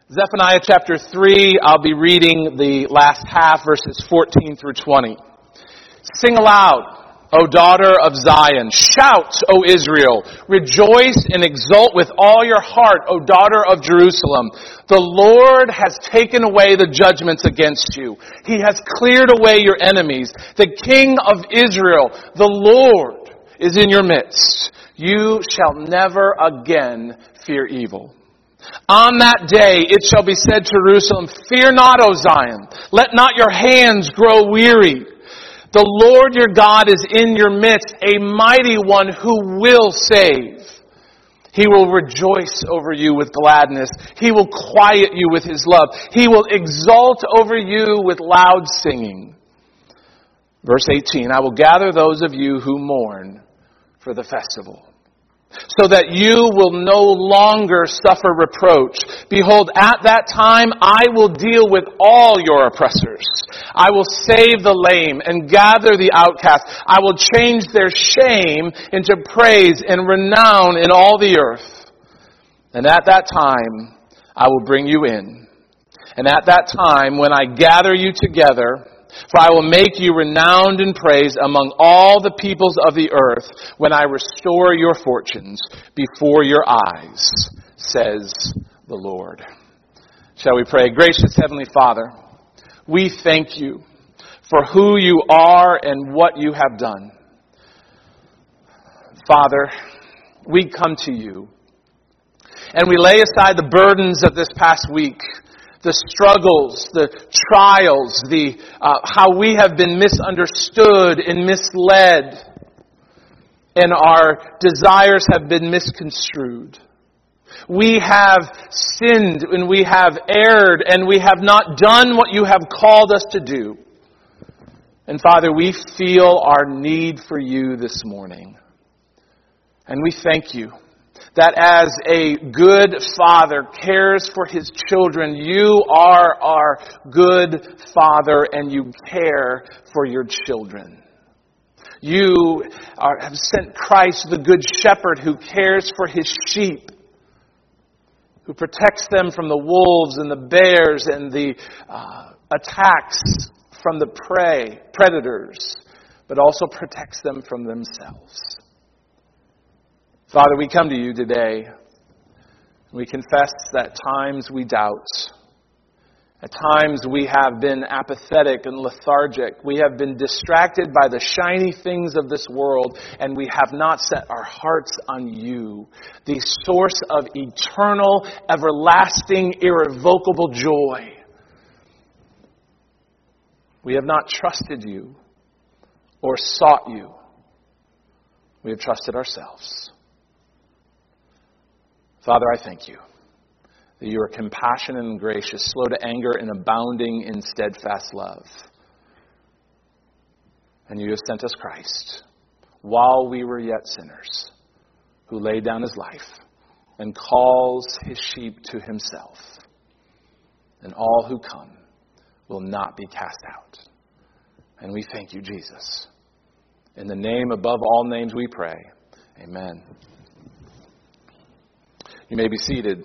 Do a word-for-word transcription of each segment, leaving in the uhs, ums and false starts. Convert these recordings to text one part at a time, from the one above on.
Zephaniah chapter three, I'll be reading the last half, verses fourteen through twenty. Sing aloud, O daughter of Zion. Shout, O Israel. Rejoice and exult with all your heart, O daughter of Jerusalem. The Lord has taken away the judgments against you. He has cleared away your enemies. The King of Israel, the Lord, is in your midst. You shall never again fear evil. On that day it shall be said to Jerusalem, fear not, O Zion. Let not your hands grow weary. The Lord your God is in your midst, a mighty one who will save. He will rejoice over you with gladness. He will quiet you with His love. He will exult over you with loud singing. Verse eighteen, I will gather those of you who mourn for the festival, so that you will no longer suffer reproach. Behold, at that time I will deal with all your oppressors. I will save the lame and gather the outcast. I will change their shame into praise and renown in all the earth. And at that time I will bring you in. And at that time when I gather you together, for I will make you renowned in praise among all the peoples of the earth when I restore your fortunes before your eyes, says the Lord. Shall we pray? Gracious Heavenly Father, we thank you for who you are and what you have done. Father, we come to you and we lay aside the burdens of this past week. The struggles, the trials, the uh, how we have been misunderstood and misled, and our desires have been misconstrued. We have sinned and we have erred and we have not done what you have called us to do. And Father, we feel our need for you this morning. And we thank you that as a good father cares for his children, you are our good father and you care for your children. You are, have sent Christ, the good shepherd, who cares for his sheep, who protects them from the wolves and the bears and the uh, attacks from the prey, predators, but also protects them from themselves. Father, we come to you today. We confess that at times we doubt. At times we have been apathetic and lethargic. We have been distracted by the shiny things of this world, and we have not set our hearts on you, the source of eternal, everlasting, irrevocable joy. We have not trusted you or sought you. We have trusted ourselves. Father, I thank you that you are compassionate and gracious, slow to anger and abounding in steadfast love. And you have sent us Christ while we were yet sinners, who laid down his life and calls his sheep to himself. And all who come will not be cast out. And we thank you, Jesus. In the name above all names we pray. Amen. You may be seated.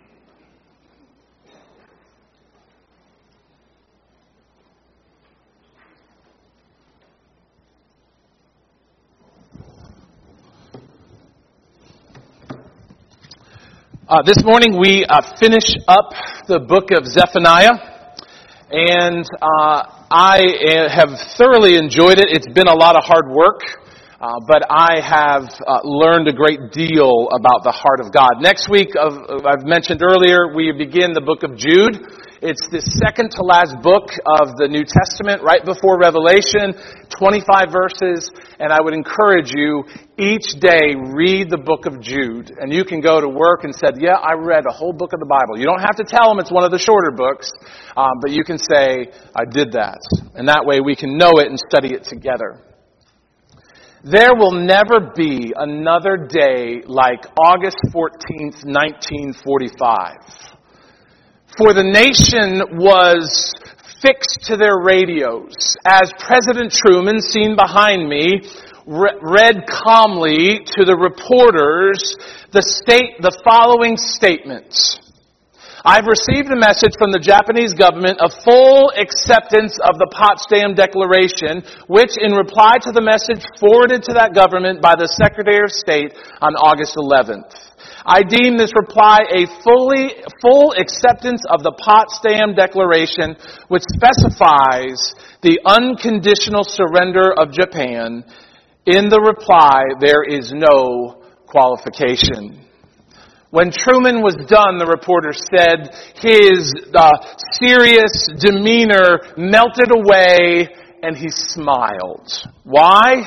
Uh, this morning we uh, finish up the book of Zephaniah, and uh, I have thoroughly enjoyed it. It's been a lot of hard work. Uh, but I have uh, learned a great deal about the heart of God. Next week, of, I've mentioned earlier, we begin the book of Jude. It's the second to last book of the New Testament, right before Revelation, twenty-five verses. And I would encourage you, each day, read the book of Jude. And you can go to work and say, yeah, I read a whole book of the Bible. You don't have to tell them it's one of the shorter books, um, but you can say, I did that. And that way we can know it and study it together. There will never be another day like August fourteenth, nineteen forty-five. For the nation was fixed to their radios as President Truman, seen behind me, re- read calmly to the reporters the state, the following statement. I've received a message from the Japanese government of full acceptance of the Potsdam Declaration, which in reply to the message forwarded to that government by the Secretary of State on August eleventh. I deem this reply a fully, full acceptance of the Potsdam Declaration, which specifies the unconditional surrender of Japan. In the reply, there is no qualification. When Truman was done, the reporter said, his uh, serious demeanor melted away and he smiled. Why?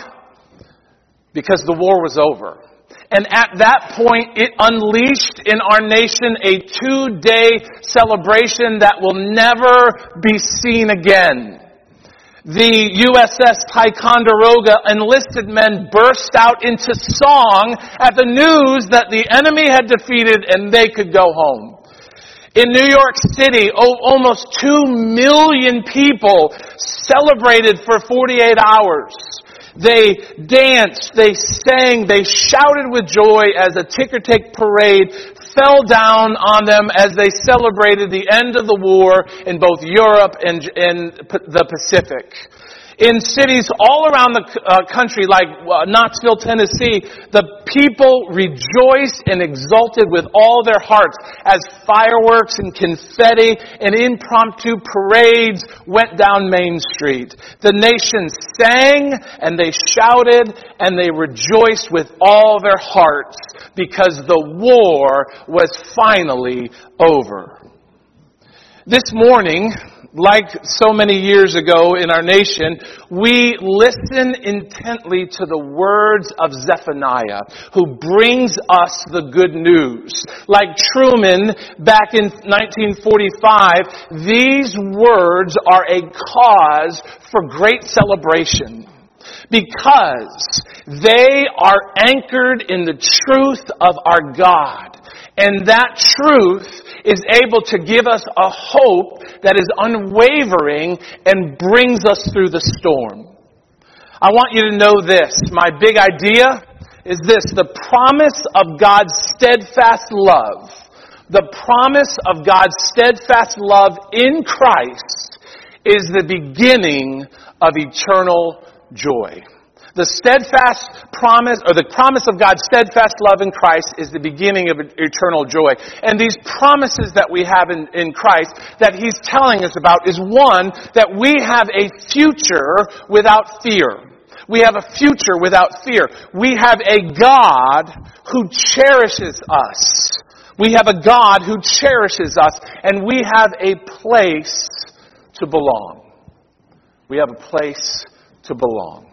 Because the war was over. And at that point, it unleashed in our nation a two-day celebration that will never be seen again. The U S S Ticonderoga enlisted men burst out into song at the news that the enemy had defeated and they could go home. In New York City, oh, almost two million people celebrated for forty-eight hours. They danced, they sang, they shouted with joy as a ticker-tape parade fell down on them as they celebrated the end of the war in both Europe and in the Pacific. In cities all around the uh, country, like uh, Knoxville, Tennessee, the people rejoiced and exulted with all their hearts as fireworks and confetti and impromptu parades went down Main Street. The nation sang and they shouted and they rejoiced with all their hearts because the war was finally over. This morning, like so many years ago in our nation, we listen intently to the words of Zephaniah, who brings us the good news. Like Truman back in nineteen forty-five, these words are a cause for great celebration, because they are anchored in the truth of our God. And that truth is able to give us a hope that is unwavering and brings us through the storm. I want you to know this. My big idea is this. The promise of God's steadfast love, the promise of God's steadfast love in Christ is the beginning of eternal joy. The steadfast promise, or the promise of God's steadfast love in Christ is the beginning of eternal joy. And these promises that we have in, in Christ that He's telling us about is one, that we have a future without fear. We have a future without fear. We have a God who cherishes us. We have a God who cherishes us, and we have a place to belong. We have a place to belong.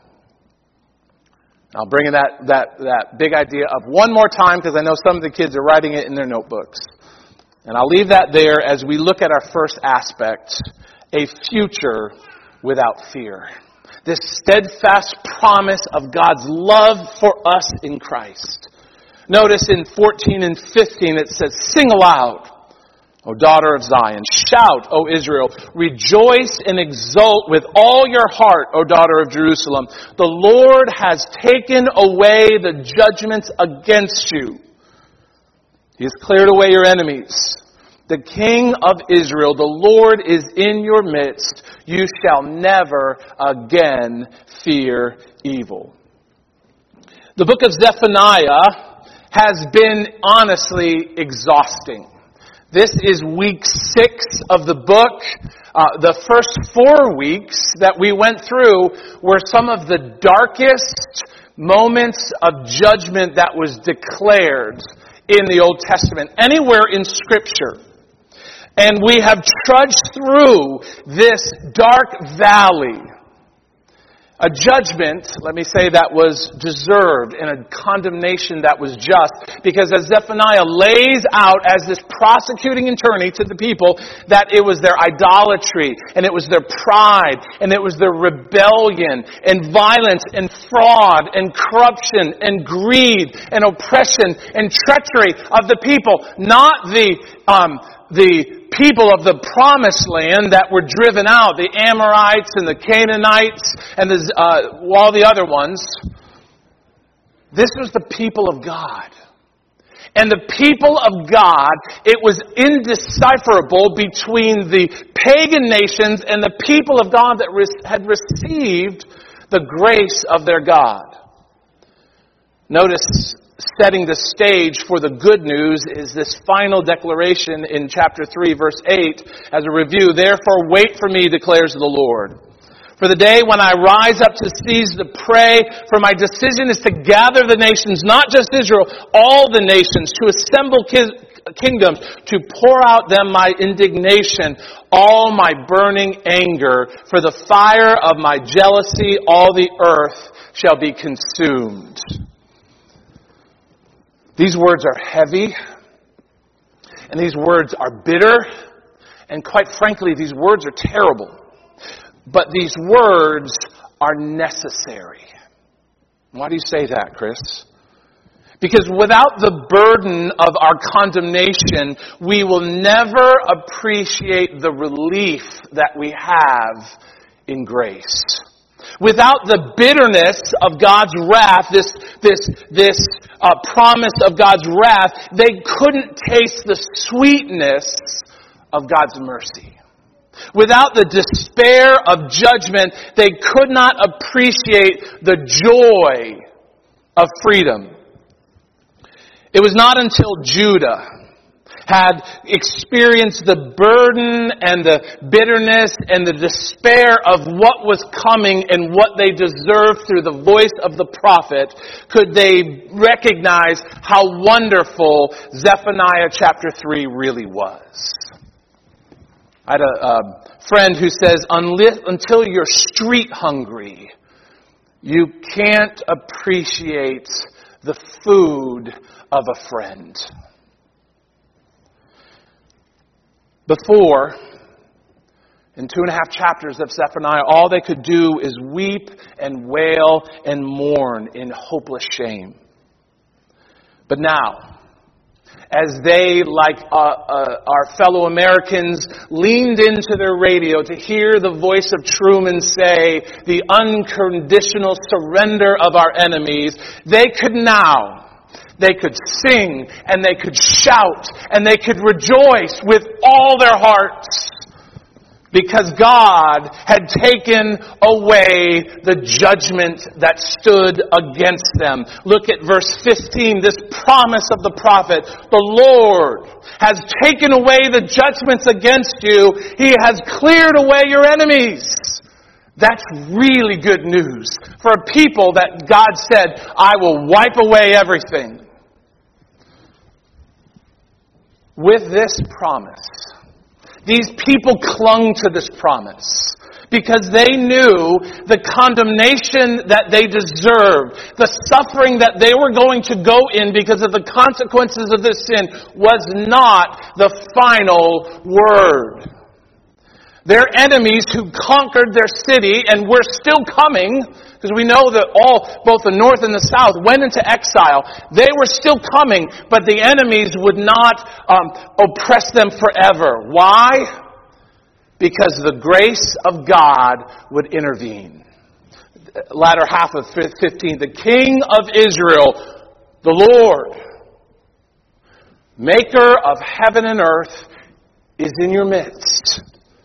I'll bring in that, that, that big idea up one more time because I know some of the kids are writing it in their notebooks. And I'll leave that there as we look at our first aspect, a future without fear. This steadfast promise of God's love for us in Christ. Notice in fourteen and fifteen it says, "Sing aloud, O daughter of Zion. Shout, O Israel. Rejoice and exult with all your heart, O daughter of Jerusalem. The Lord has taken away the judgments against you. He has cleared away your enemies. The King of Israel, the Lord, is in your midst. You shall never again fear evil." The book of Zephaniah has been honestly exhausting. This is week six of the book. Uh, the first four weeks that we went through were some of the darkest moments of judgment that was declared in the Old Testament, anywhere in Scripture. And we have trudged through this dark valley. A judgment, let me say, that was deserved, and a condemnation that was just. Because as Zephaniah lays out as this prosecuting attorney to the people, that it was their idolatry, and it was their pride, and it was their rebellion, and violence, and fraud, and corruption, and greed, and oppression, and treachery of the people. Not the, um, the people of the promised land that were driven out, the Amorites and the Canaanites and the, uh, all the other ones. This was the people of God. And the people of God, it was indecipherable between the pagan nations and the people of God that re- had received the grace of their God. Notice, setting the stage for the good news is this final declaration in chapter three, verse eight, as a review. Therefore, wait for me, declares the Lord. For the day when I rise up to seize the prey, for my decision is to gather the nations, not just Israel, all the nations, to assemble ki- kingdoms, to pour out them my indignation, all my burning anger. For the fire of my jealousy, all the earth shall be consumed. These words are heavy, and these words are bitter, and quite frankly, these words are terrible. But these words are necessary. Why do you say that, Chris? Because without the burden of our condemnation, we will never appreciate the relief that we have in grace. Without the bitterness of God's wrath, this, this, this uh, promise of God's wrath, they couldn't taste the sweetness of God's mercy. Without the despair of judgment, they could not appreciate the joy of freedom. It was not until Judah had experienced the burden and the bitterness and the despair of what was coming and what they deserved through the voice of the prophet, could they recognize how wonderful Zephaniah chapter three really was. I had a, a friend who says, until you're street hungry, you can't appreciate the food of a friend. Before, in two and a half chapters of Zephaniah, all they could do is weep and wail and mourn in hopeless shame. But now, as they, like uh, uh, our fellow Americans, leaned into their radio to hear the voice of Truman say the unconditional surrender of our enemies, they could now, they could sing and they could shout and they could rejoice with all their hearts. Because God had taken away the judgment that stood against them. Look at verse fifteen, this promise of the prophet. The Lord has taken away the judgments against you. He has cleared away your enemies. That's really good news for a people that God said, I will wipe away everything. With this promise, these people clung to this promise because they knew the condemnation that they deserved, the suffering that they were going to go in because of the consequences of this sin was not the final word. Their enemies who conquered their city and were still coming, because we know that all, both the north and the south, went into exile. They were still coming, but the enemies would not um, oppress them forever. Why? Because the grace of God would intervene. Latter half of fifteen, the King of Israel, the Lord, maker of heaven and earth, is in your midst.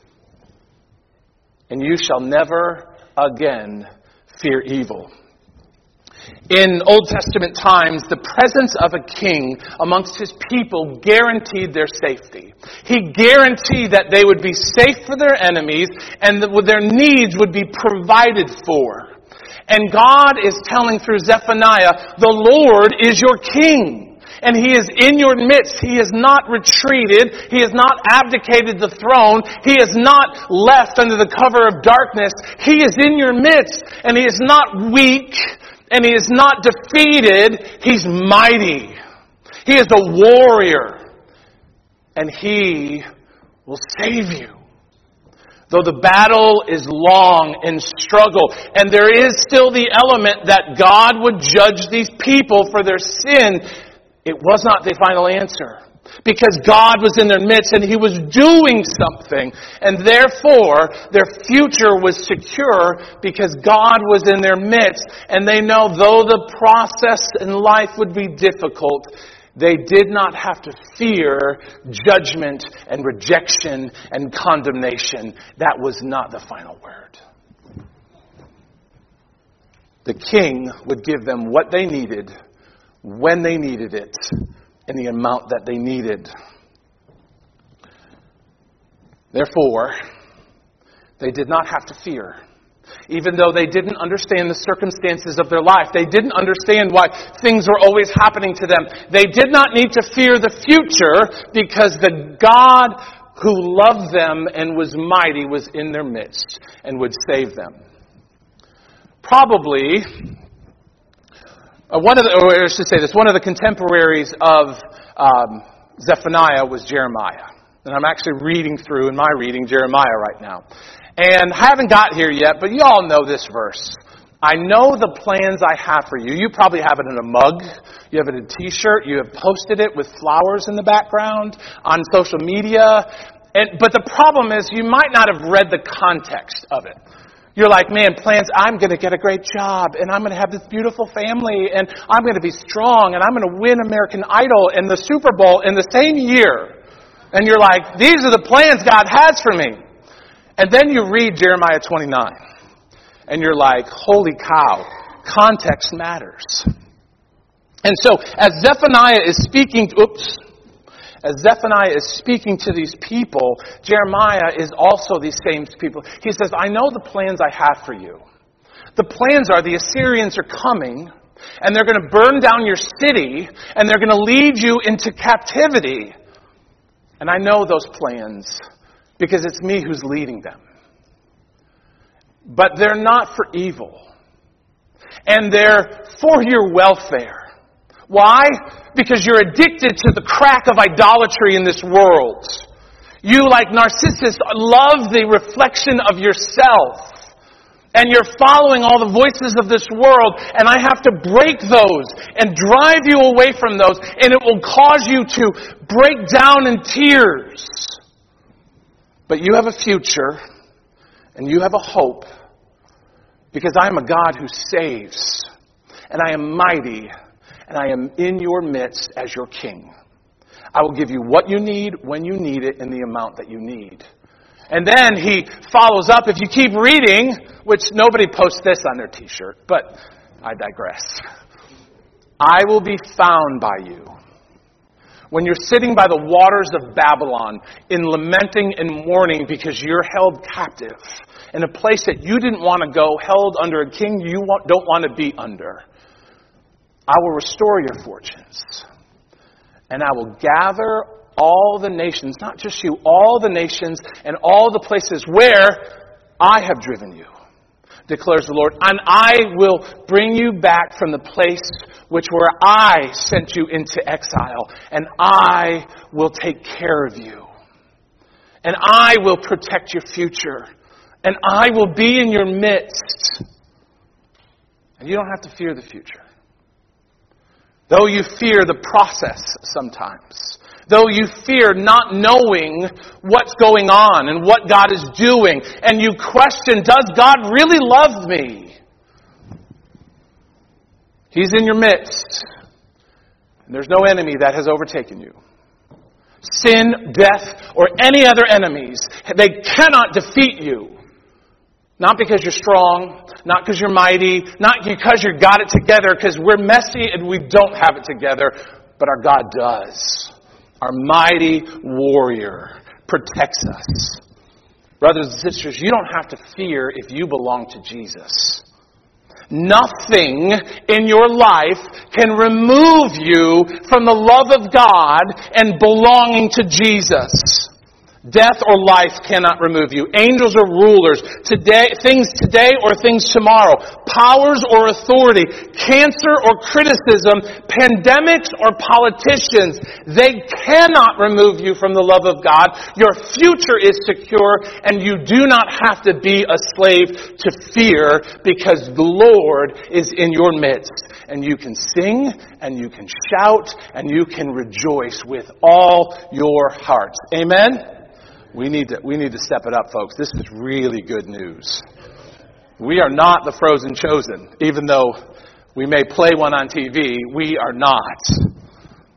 And you shall never again fear evil. In Old Testament times, the presence of a king amongst his people guaranteed their safety. He guaranteed that they would be safe for their enemies and that their needs would be provided for. And God is telling through Zephaniah, the Lord is your king. And He is in your midst. He has not retreated. He has not abdicated the throne. He has not left under the cover of darkness. He is in your midst. And He is not weak. And He is not defeated. He's mighty. He is a warrior. And He will save you. Though the battle is long and struggle, and there is still the element that God would judge these people for their sin, it was not the final answer. Because God was in their midst and He was doing something. And therefore, their future was secure because God was in their midst. And they know though the process in life would be difficult, They did not have to fear judgment and rejection and condemnation. That was not the final word. The king would give them what they needed, when they needed it, in the amount that they needed. Therefore, they did not have to fear. Even though they didn't understand the circumstances of their life, they didn't understand why things were always happening to them. They did not need to fear the future because the God who loved them and was mighty was in their midst and would save them. Probably, uh, one of the, or I should say this, one of the contemporaries of um, Zephaniah was Jeremiah. And I'm actually reading through, in my reading, Jeremiah right now. And I haven't got here yet, but you all know this verse. I know the plans I have for you. You probably have it in a mug. You have it in a t-shirt. You have posted it with flowers in the background on social media. And, but the problem is you might not have read the context of it. You're like, man, plans, I'm going to get a great job, and I'm going to have this beautiful family, and I'm going to be strong, and I'm going to win American Idol and the Super Bowl in the same year. And you're like, these are the plans God has for me. And then you read Jeremiah twenty-nine, and you're like, holy cow, context matters. And so, as Zephaniah is speaking, oops, as Zephaniah is speaking to these people, Jeremiah is also these same people. He says, I know the plans I have for you. The plans are the Assyrians are coming, and they're going to burn down your city, and they're going to lead you into captivity. And I know those plans because it's me who's leading them. But they're not for evil. And they're for your welfare. Why? Because you're addicted to the crack of idolatry in this world. You, like Narcissus, love the reflection of yourself. And you're following all the voices of this world. And I have to break those and drive you away from those. And it will cause you to break down in tears. But you have a future. And you have a hope. Because I am a God who saves. And I am mighty. And I am in your midst as your king. I will give you what you need, when you need it, in the amount that you need. And then he follows up, if you keep reading, which nobody posts this on their t-shirt, but I digress. I will be found by you. When you're sitting by the waters of Babylon in lamenting and mourning because you're held captive in a place that you didn't want to go, held under a king you don't want to be under. I will restore your fortunes. And I will gather all the nations, not just you, all the nations and all the places where I have driven you, declares the Lord. And I will bring you back from the place which where I sent you into exile. And I will take care of you. And I will protect your future. And I will be in your midst. And you don't have to fear the future. Though you fear the process sometimes. Though you fear not knowing what's going on and what God is doing. And you question, does God really love me? He's in your midst. And there's no enemy that has overtaken you. Sin, death, or any other enemies, they cannot defeat you. Not because you're strong, not because you're mighty, not because you got it together, because we're messy and we don't have it together, but our God does. Our mighty warrior protects us. Brothers and sisters, you don't have to fear if you belong to Jesus. Nothing in your life can remove you from the love of God and belonging to Jesus. Death or life cannot remove you. Angels or rulers, today, things today or things tomorrow, powers or authority, cancer or criticism, pandemics or politicians, they cannot remove you from the love of God. Your future is secure and you do not have to be a slave to fear because the Lord is in your midst. And you can sing and you can shout and you can rejoice with all your hearts. Amen? We need to we need to step it up, folks. This is really good news. We are not the Frozen Chosen. Even though we may play one on T V, we are not.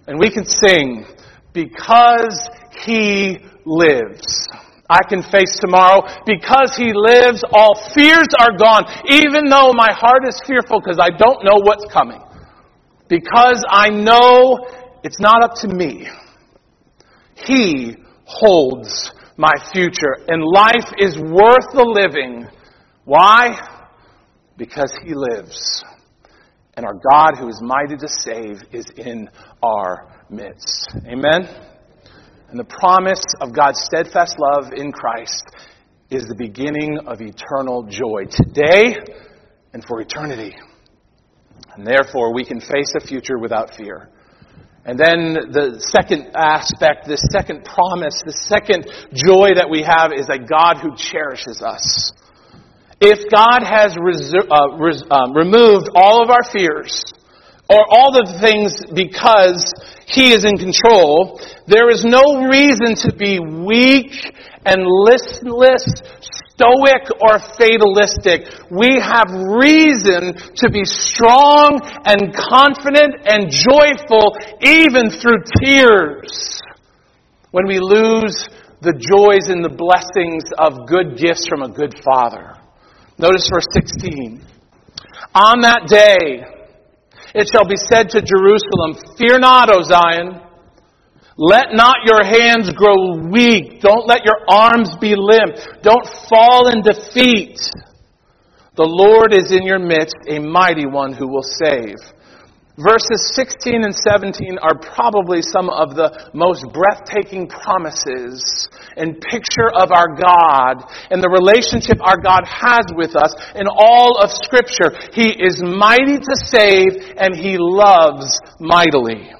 And we can sing, because He lives. I can face tomorrow. Because He lives, all fears are gone. Even though my heart is fearful because I don't know what's coming. Because I know it's not up to me. He holds my future. And life is worth the living. Why? Because He lives. And our God, who is mighty to save, is in our midst. Amen? And the promise of God's steadfast love in Christ is the beginning of eternal joy today and for eternity. And therefore, we can face a future without fear. And then the second aspect, the second promise, the second joy that we have is a God who cherishes us. If God has resu- uh, res- um, removed all of our fears, or all the things because He is in control, there is no reason to be weak and listless, stoic, or fatalistic. We have reason to be strong and confident and joyful even through tears when we lose the joys and the blessings of good gifts from a good Father. Notice verse sixteen. On that day, it shall be said to Jerusalem, fear not, O Zion. Let not your hands grow weak. Don't let your arms be limp. Don't fall in defeat. The Lord is in your midst, a mighty one who will save. Verses sixteen and seventeen are probably some of the most breathtaking promises and picture of our God and the relationship our God has with us in all of Scripture. He is mighty to save and He loves mightily.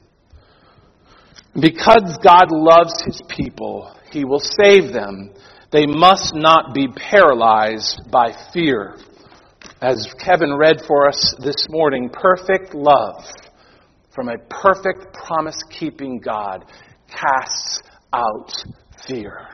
Because God loves His people, He will save them. They must not be paralyzed by fear. As Kevin read for us this morning, perfect love from a perfect promise-keeping God casts out fear.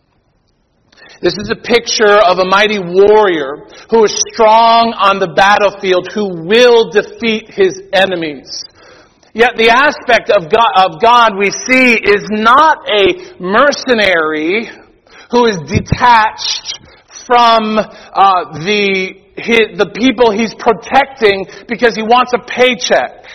This is a picture of a mighty warrior who is strong on the battlefield, who will defeat his enemies. Yet the aspect of God, of God we see is not a mercenary who is detached from uh, the his, the people he's protecting because he wants a paycheck.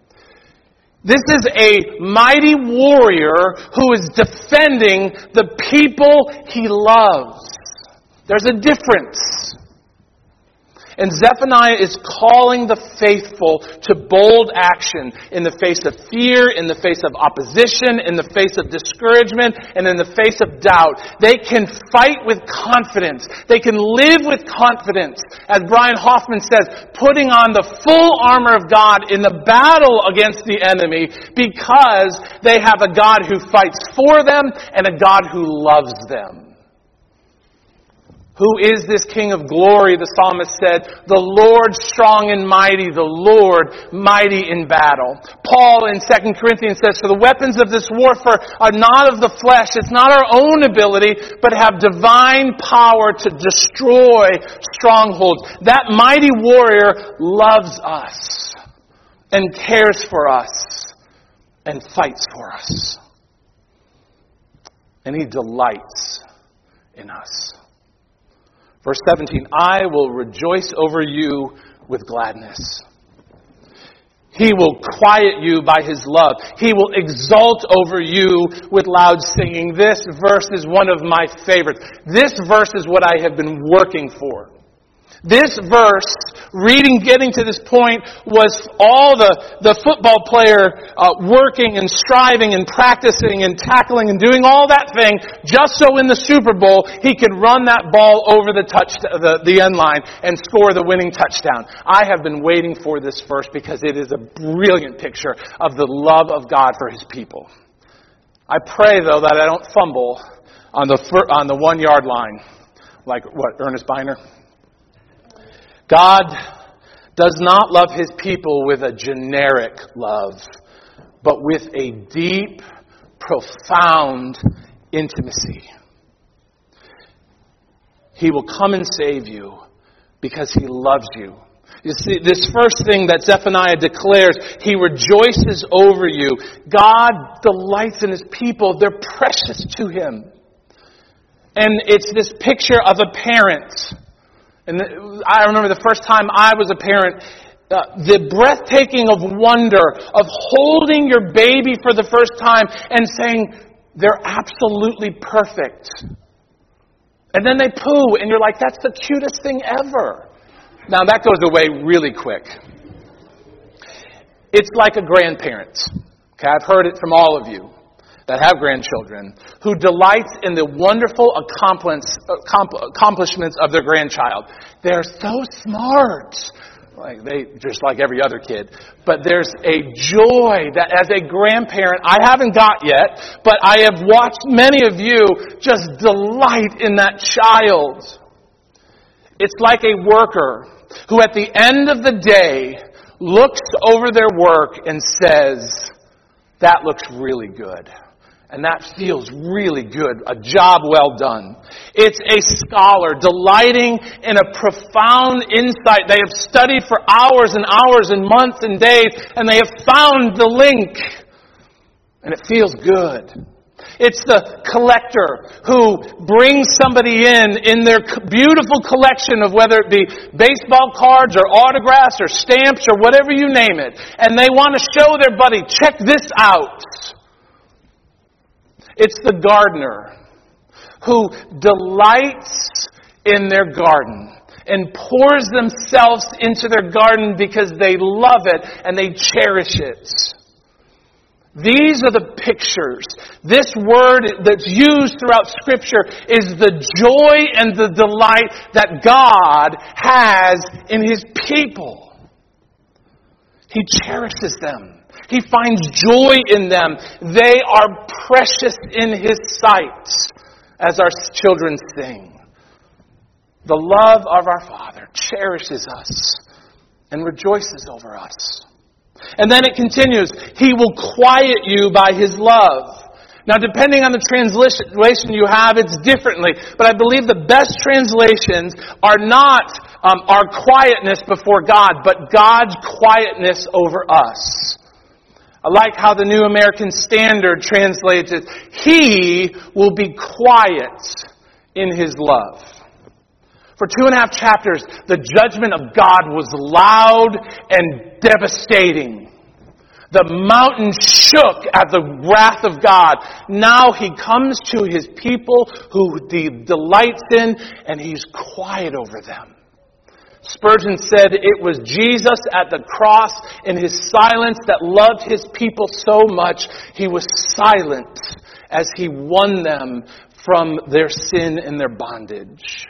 This is a mighty warrior who is defending the people he loves. There's a difference. And Zephaniah is calling the faithful to bold action in the face of fear, in the face of opposition, in the face of discouragement, and in the face of doubt. They can fight with confidence. They can live with confidence. As Brian Hoffman says, putting on the full armor of God in the battle against the enemy because they have a God who fights for them and a God who loves them. Who is this King of glory? The psalmist said, the Lord strong and mighty, the Lord mighty in battle. Paul in Second Corinthians says, for the weapons of this warfare are not of the flesh. It's not our own ability, but have divine power to destroy strongholds. That mighty warrior loves us and cares for us and fights for us. And He delights in us. Verse seventeen, I will rejoice over you with gladness. He will quiet you by His love. He will exult over you with loud singing. This verse is one of my favorites. This verse is what I have been working for. This verse, reading, getting to this point, was all the, the football player uh, working and striving and practicing and tackling and doing all that thing just so in the Super Bowl he could run that ball over the touch the, the end line and score the winning touchdown. I have been waiting for this verse because it is a brilliant picture of the love of God for His people. I pray, though, that I don't fumble on the on the one yard line like what Ernest Biner. God does not love His people with a generic love, but with a deep, profound intimacy. He will come and save you because He loves you. You see, this first thing that Zephaniah declares, he rejoices over you. God delights in his people. They're precious to him. And it's this picture of a parent. And I remember the first time I was a parent, uh, the breathtaking of wonder of holding your baby for the first time and saying, they're absolutely perfect. And then they poo, and you're like, that's the cutest thing ever. Now that goes away really quick. It's like a grandparent. Okay, I've heard it from all of you that have grandchildren who delights in the wonderful accomplishments of their grandchild. They're so smart. Like they just like every other kid. But there's a joy that as a grandparent I haven't got yet, but I have watched many of you just delight in that child. It's like a worker who at the end of the day looks over their work and says, that looks really good. And that feels really good. A job well done. It's a scholar delighting in a profound insight. They have studied for hours and hours and months and days, and they have found the link. And it feels good. It's the collector who brings somebody in, in their beautiful collection of whether it be baseball cards or autographs or stamps or whatever you name it. And they want to show their buddy, check this out. It's the gardener who delights in their garden and pours themselves into their garden because they love it and they cherish it. These are the pictures. This word that's used throughout Scripture is the joy and the delight that God has in His people. He cherishes them. He finds joy in them. They are precious in His sight, as our children sing. The love of our Father cherishes us and rejoices over us. And then it continues, He will quiet you by His love. Now, depending on the translation you have, it's differently. But I believe the best translations are not um, our quietness before God, but God's quietness over us. I like how the New American Standard translates it, He will be quiet in His love. For two and a half chapters, the judgment of God was loud and devastating. The mountain shook at the wrath of God. Now He comes to His people who He delights in, and He's quiet over them. Spurgeon said it was Jesus at the cross in His silence that loved His people so much, He was silent as He won them from their sin and their bondage.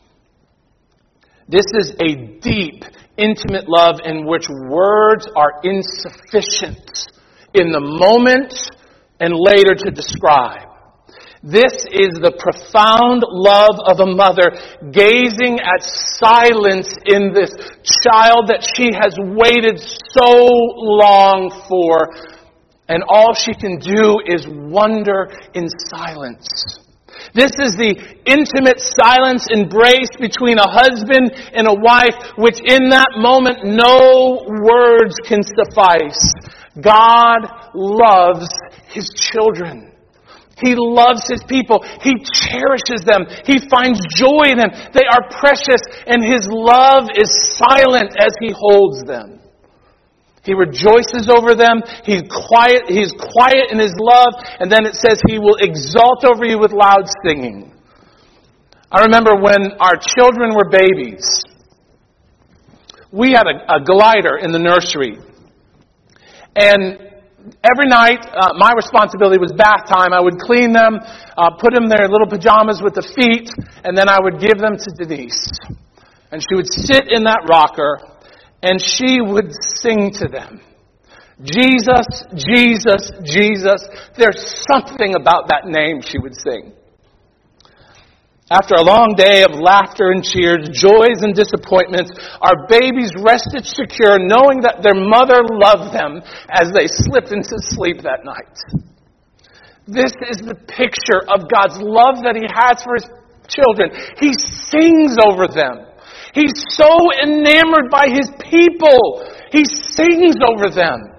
This is a deep, intimate love in which words are insufficient in the moment and later to describe. This is the profound love of a mother gazing at silence in this child that she has waited so long for, and all she can do is wonder in silence. This is the intimate silence embrace between a husband and a wife, which in that moment no words can suffice. God loves His children. He loves His people. He cherishes them. He finds joy in them. They are precious, and His love is silent as He holds them. He rejoices over them. He's quiet, he's quiet in His love. And then it says He will exalt over you with loud singing. I remember when our children were babies, we had a, a glider in the nursery. And every night, uh, my responsibility was bath time. I would clean them, uh, put them in their little pajamas with the feet, and then I would give them to Denise. And she would sit in that rocker, and she would sing to them. Jesus, Jesus, Jesus. There's something about that name, she would sing. After a long day of laughter and cheers, joys and disappointments, our babies rested secure knowing that their mother loved them as they slipped into sleep that night. This is the picture of God's love that He has for His children. He sings over them. He's so enamored by His people. He sings over them.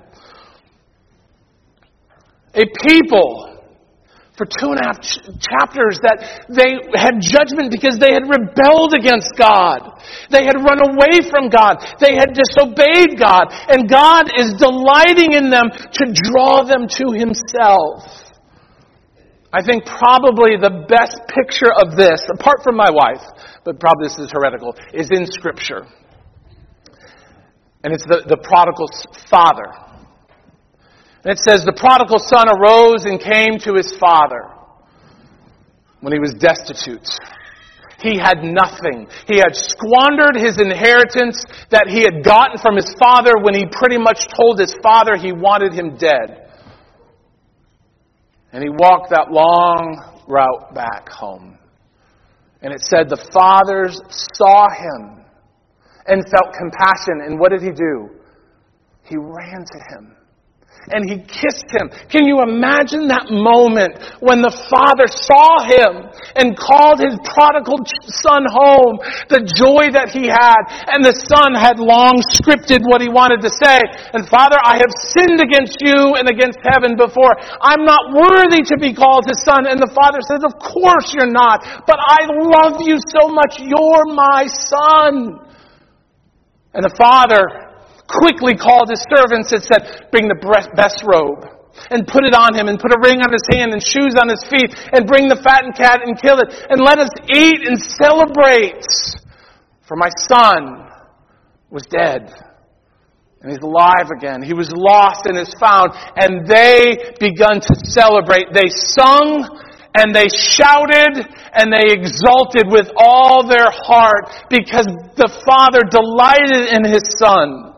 A people for two and a half ch- chapters that they had judgment because they had rebelled against God. They had run away from God. They had disobeyed God. And God is delighting in them to draw them to Himself. I think probably the best picture of this, apart from my wife, but probably this is heretical, is in Scripture. And it's the, the prodigal father. And it says, the prodigal son arose and came to his father when he was destitute. He had nothing. He had squandered his inheritance that he had gotten from his father when he pretty much told his father he wanted him dead. And he walked that long route back home. And it said the fathers saw him and felt compassion. And what did he do? He ran to him. And he kissed him. Can you imagine that moment when the father saw him and called his prodigal son home? The joy that he had. And the son had long scripted what he wanted to say. And Father, I have sinned against you and against heaven before. I'm not worthy to be called his son. And the father says, of course you're not. But I love you so much. You're my son. And the father quickly called his servants and said, bring the best robe and put it on him and put a ring on his hand and shoes on his feet and bring the fattened cat and kill it and let us eat and celebrate. For my son was dead and he's alive again. He was lost and is found. And they begun to celebrate. They sung and they shouted and they exulted with all their heart because the father delighted in his son.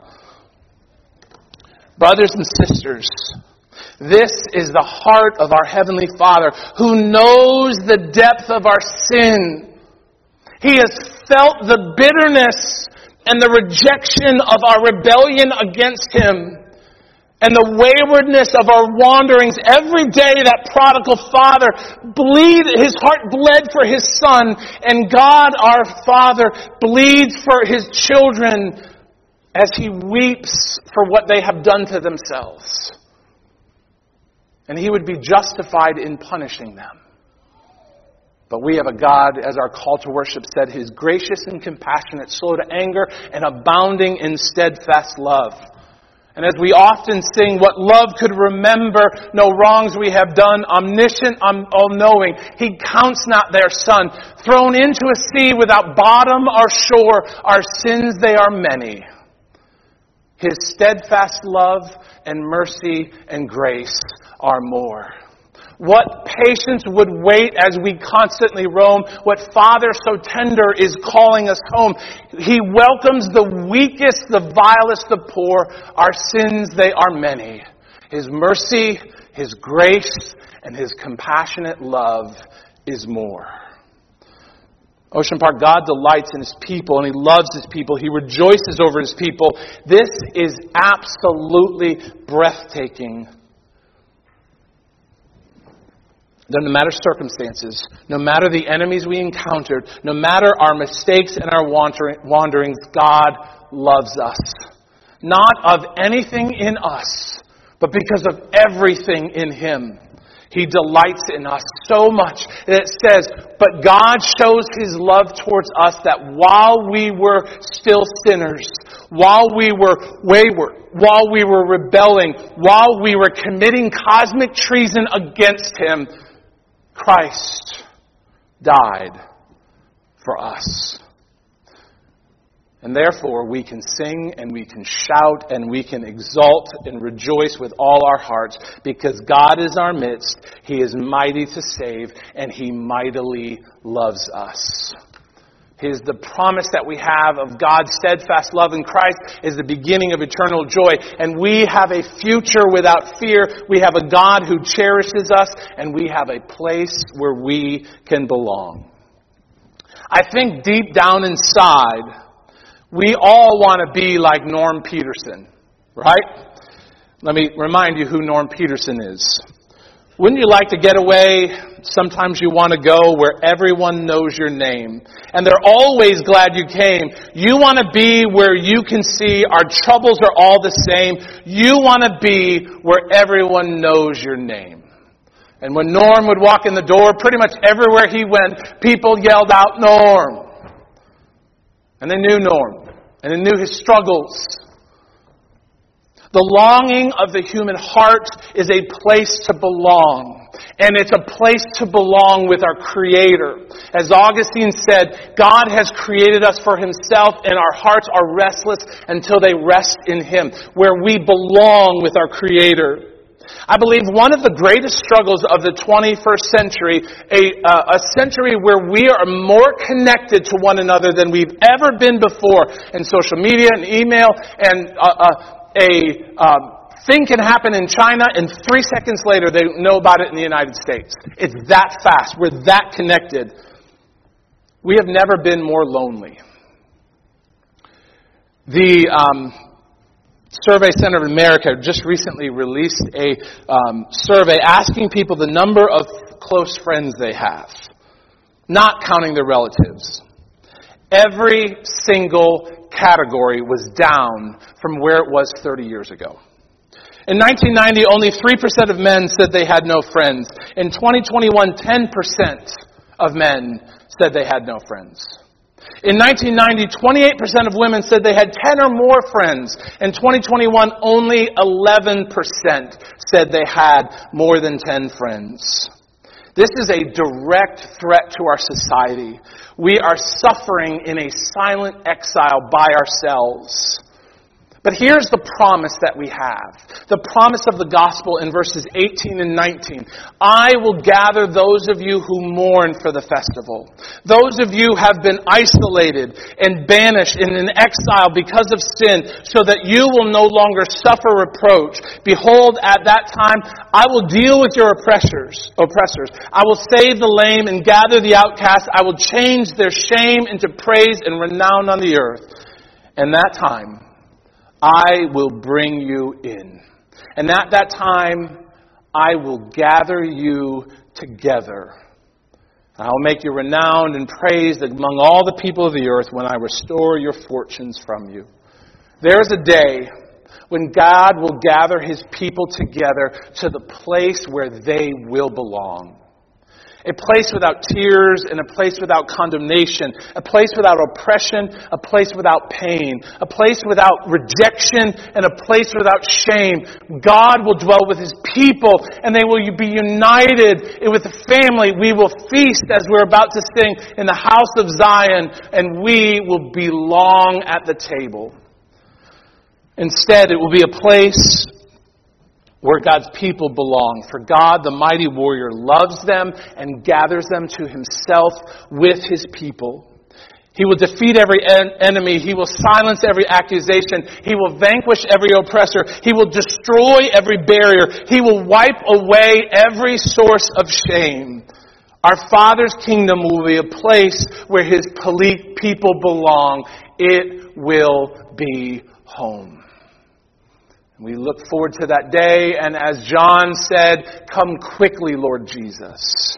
Brothers and sisters, this is the heart of our Heavenly Father who knows the depth of our sin. He has felt the bitterness and the rejection of our rebellion against Him and the waywardness of our wanderings. Every day that prodigal father bleed, his heart bled for his son, and God our Father bleeds for His children as He weeps for what they have done to themselves. And He would be justified in punishing them. But we have a God, as our call to worship said, He is gracious and compassionate, slow to anger, and abounding in steadfast love. And as we often sing, what love could remember, no wrongs we have done, omniscient, all-knowing, He counts not their son, thrown into a sea without bottom or shore, our sins they are many. His steadfast love and mercy and grace are more. What patience would wait as we constantly roam? What Father so tender is calling us home? He welcomes the weakest, the vilest, the poor. Our sins, they are many. His mercy, His grace, and His compassionate love is more. Ocean Park, God delights in His people and He loves His people. He rejoices over His people. This is absolutely breathtaking. No matter circumstances, no matter the enemies we encountered, no matter our mistakes and our wanderings, God loves us. Not of anything in us, but because of everything in Him. He delights in us so much. It says, but God shows His love towards us that while we were still sinners, while we were wayward, while we were rebelling, while we were committing cosmic treason against Him, Christ died for us. And therefore we can sing and we can shout and we can exult and rejoice with all our hearts because God is our midst. He is mighty to save and He mightily loves us. His, the promise that we have of God's steadfast love in Christ is the beginning of eternal joy. And we have a future without fear. We have a God who cherishes us and we have a place where we can belong. I think deep down inside, we all want to be like Norm Peterson, right? Let me remind you who Norm Peterson is. Wouldn't you like to get away? Sometimes you want to go where everyone knows your name. And they're always glad you came. You want to be where you can see our troubles are all the same. You want to be where everyone knows your name. And when Norm would walk in the door, pretty much everywhere he went, people yelled out, Norm. And they knew Norm. And they knew his struggles. The longing of the human heart is a place to belong. And it's a place to belong with our Creator. As Augustine said, God has created us for Himself, and our hearts are restless until they rest in Him, where we belong with our Creator. I believe one of the greatest struggles of the twenty-first century, a, uh, a century where we are more connected to one another than we've ever been before in social media and email and uh, uh, a uh, thing can happen in China, and three seconds later they know about it in the United States. It's that fast. We're that connected. We have never been more lonely. The um, Survey Center of America just recently released a um, survey asking people the number of close friends they have, not counting their relatives. Every single category was down from where it was thirty years ago. In nineteen ninety, only three percent of men said they had no friends. In twenty twenty-one, ten percent of men said they had no friends. In nineteen ninety, twenty-eight percent of women said they had ten or more friends. In twenty twenty-one, only eleven percent said they had more than ten friends. This is a direct threat to our society. We are suffering in a silent exile by ourselves. But here's the promise that we have. The promise of the gospel in verses eighteen and nineteen. I will gather those of you who mourn for the festival. Those of you who have been isolated and banished and in exile because of sin, so that you will no longer suffer reproach. Behold, at that time, I will deal with your oppressors. oppressors. I will save the lame and gather the outcast. I will change their shame into praise and renown on the earth. And that time, I will bring you in. And at that time, I will gather you together. I will make you renowned and praised among all the people of the earth when I restore your fortunes from you. There's a day when God will gather His people together to the place where they will belong. A place without tears and a place without condemnation. A place without oppression, a place without pain. A place without rejection and a place without shame. God will dwell with His people and they will be united with the family. We will feast as we're about to sing in the house of Zion, and we will belong at the table. Instead, it will be a place where God's people belong. For God, the mighty warrior, loves them and gathers them to Himself with His people. He will defeat every en- enemy. He will silence every accusation. He will vanquish every oppressor. He will destroy every barrier. He will wipe away every source of shame. Our Father's kingdom will be a place where His people belong. It will be home. We look forward to that day, and as John said, come quickly, Lord Jesus.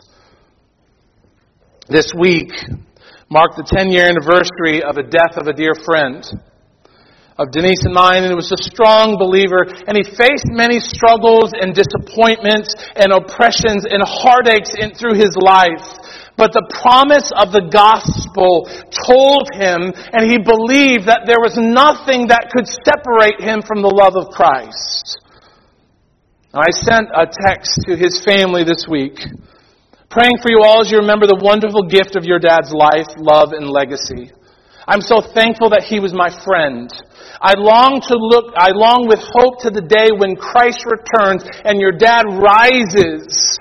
This week marked the ten-year anniversary of a death of a dear friend, of Denise and mine, and he was a strong believer, and he faced many struggles and disappointments and oppressions and heartaches in, through his life. But the promise of the gospel told him, and he believed that there was nothing that could separate him from the love of Christ. I sent a text to his family this week, praying for you all as you remember the wonderful gift of your dad's life, love, and legacy. I'm so thankful that he was my friend. I long to look, I long with hope to the day when Christ returns and your dad rises.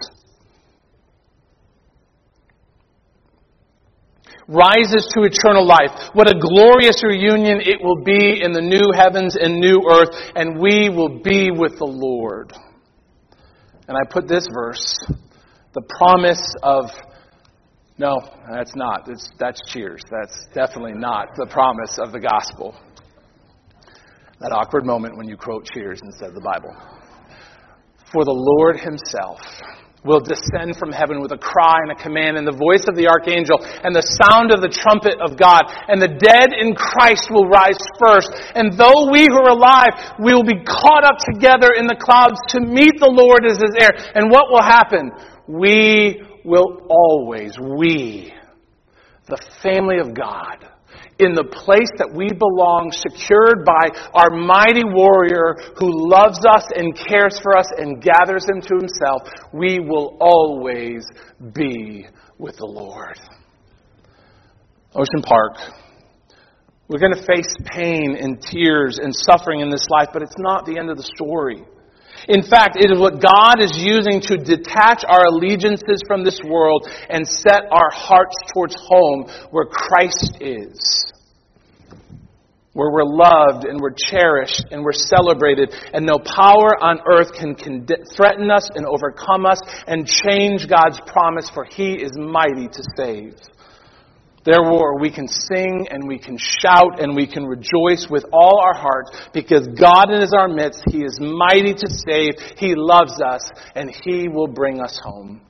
rises to eternal life. What a glorious reunion it will be in the new heavens and new earth, and we will be with the Lord. And I put this verse, the promise of, no, that's not, that's, that's Cheers. That's definitely not the promise of the gospel. That awkward moment when you quote Cheers instead of the Bible. For the Lord Himself will descend from heaven with a cry and a command and the voice of the archangel and the sound of the trumpet of God. And the dead in Christ will rise first. And though we who are alive, we will be caught up together in the clouds to meet the Lord as his heir. And what will happen? We will always, we, the family of God, in the place that we belong, secured by our mighty warrior who loves us and cares for us and gathers them to himself, we will always be with the Lord. Ocean Park. We're going to face pain and tears and suffering in this life, but it's not the end of the story. In fact, it is what God is using to detach our allegiances from this world and set our hearts towards home where Christ is. Where we're loved and we're cherished and we're celebrated, and no power on earth can con- threaten us and overcome us and change God's promise, for He is mighty to save. Therefore, we can sing and we can shout and we can rejoice with all our hearts because God is in our midst. He is mighty to save. He loves us and He will bring us home.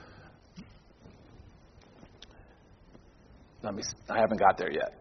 Let me, I haven't got there yet.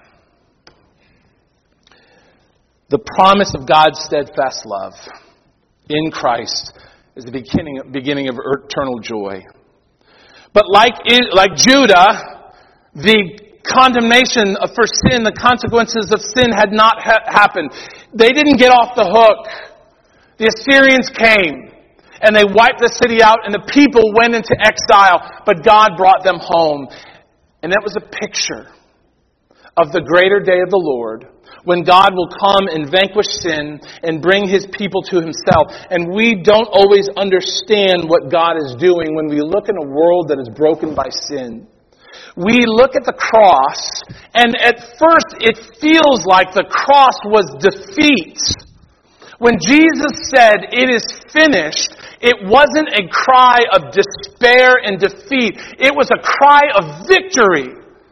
The promise of God's steadfast love in Christ is the beginning, beginning of eternal joy. But like, like Judah, the condemnation for sin, the consequences of sin had not ha- happened. They didn't get off the hook. The Assyrians came and they wiped the city out and the people went into exile, but God brought them home. And that was a picture of the greater day of the Lord, when God will come and vanquish sin and bring His people to Himself. And we don't always understand what God is doing when we look in a world that is broken by sin. We look at the cross, and at first it feels like the cross was defeat. When Jesus said, "It is finished," it wasn't a cry of despair and defeat. It was a cry of victory.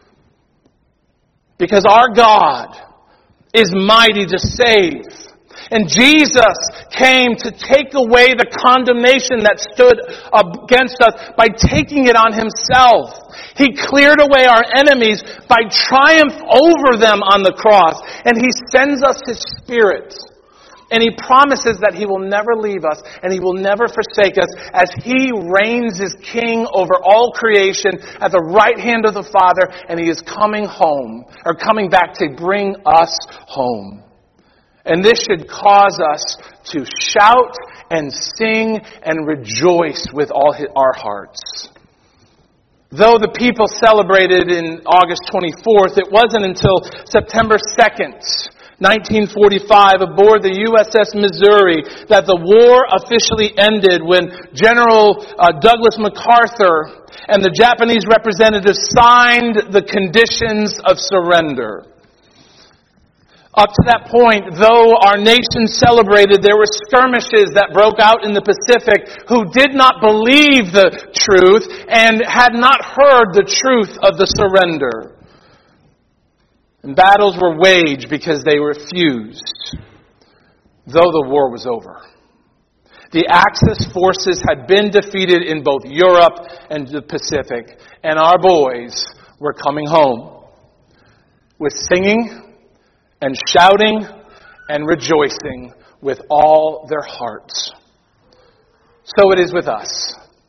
Because our God is mighty to save. And Jesus came to take away the condemnation that stood against us by taking it on Himself. He cleared away our enemies by triumph over them on the cross. And He sends us His Spirit. And He promises that He will never leave us and He will never forsake us as He reigns as King over all creation at the right hand of the Father, and He is coming home, or coming back to bring us home. And this should cause us to shout and sing and rejoice with all our hearts. Though the people celebrated in August twenty-fourth, it wasn't until September second, nineteen forty-five, aboard the U S S Missouri, that the war officially ended when General uh, Douglas MacArthur and the Japanese representatives signed the conditions of surrender. Up to that point, though our nation celebrated, there were skirmishes that broke out in the Pacific who did not believe the truth and had not heard the truth of the surrender. And battles were waged because they refused, though the war was over. The Axis forces had been defeated in both Europe and the Pacific, and our boys were coming home with singing and shouting and rejoicing with all their hearts. So it is with us.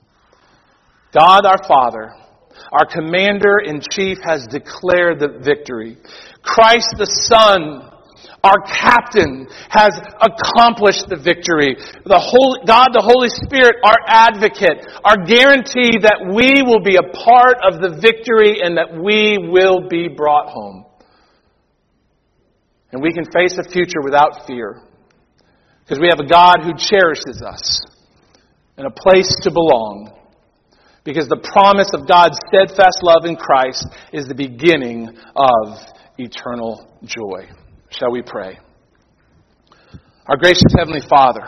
God our Father, our Commander-in-Chief, has declared the victory. Christ the Son, our Captain, has accomplished the victory. The Holy, God the Holy Spirit, our Advocate, our guarantee that we will be a part of the victory and that we will be brought home. And we can face a future without fear because we have a God who cherishes us and a place to belong. Because the promise of God's steadfast love in Christ is the beginning of eternal joy. Shall we pray? Our gracious Heavenly Father,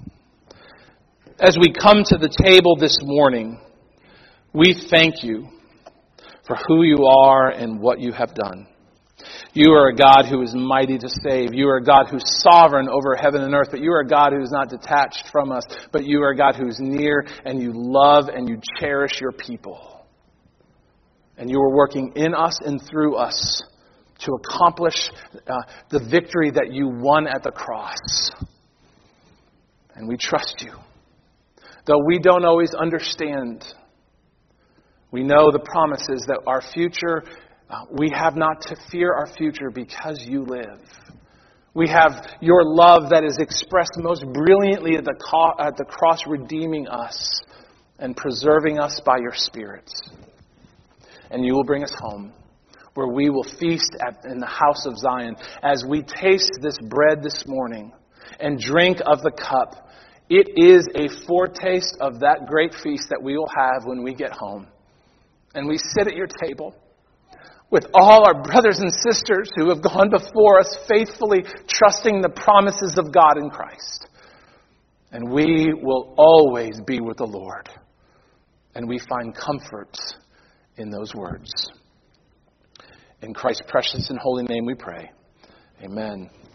as we come to the table this morning, we thank You for who You are and what You have done. You are a God who is mighty to save. You are a God who's sovereign over heaven and earth. But you are a God who is not detached from us. But you are a God who's near, and you love and you cherish your people. And you are working in us and through us to accomplish uh, the victory that you won at the cross. And we trust you. Though we don't always understand, we know the promises that our future, uh, we have not to fear our future because you live. We have your love that is expressed most brilliantly at the, co- at the cross, redeeming us and preserving us by your Spirit. And you will bring us home, where we will feast at, in the house of Zion. As we taste this bread this morning and drink of the cup, it is a foretaste of that great feast that we will have when we get home. And we sit at your table with all our brothers and sisters who have gone before us, faithfully trusting the promises of God in Christ. And we will always be with the Lord. And we find comfort in those words. In Christ's precious and holy name we pray. Amen.